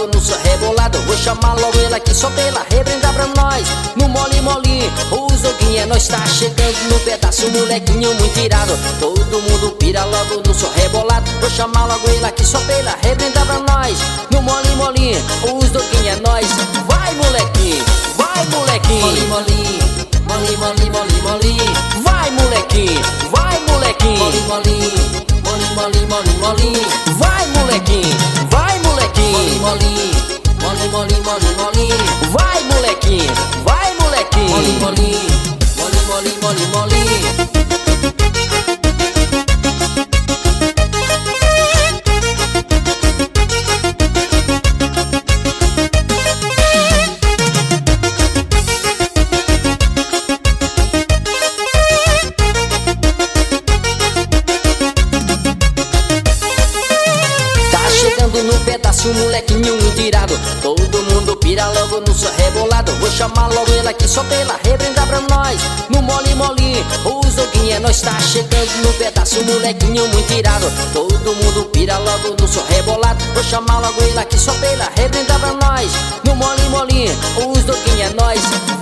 logo no seu rebolado. Vou chamar logo ele aqui só pra ela rebrindar pra nós. No mole molinho, os doguinha, nós tá chegando no pedaço, molequinho muito irado. Todo mundo pira logo no seu rebolado. Vou chamar logo ele aqui só pra ela rebrindar pra nós. No mole molinho, os doguinha, nós. Vai molequinho, vai molequinho. Mole molinho, mole mole mole molinho. Vai molequinho, vai molequinho. Mole molinho, mole mole mole molinho. Vai molequinho, vai molequinho. Mole molinho, mole mole mole molinho. Vai molequinho, vai molequinho. Mole molinho, mole mole mole molinho. Chegando no pedaço, molequinho muito irado. Todo mundo pira logo no seu rebolado. Vou chamar logo ele aqui só pra ela rebrindar pra nós. No mole molinho, os doguinha, nós tá chegando no pedaço, molequinho muito irado. Todo mundo pira logo no seu rebolado. Vou chamar logo ele aqui só pra ela rebrindar pra nós. No mole molinho, os doguinha, nós.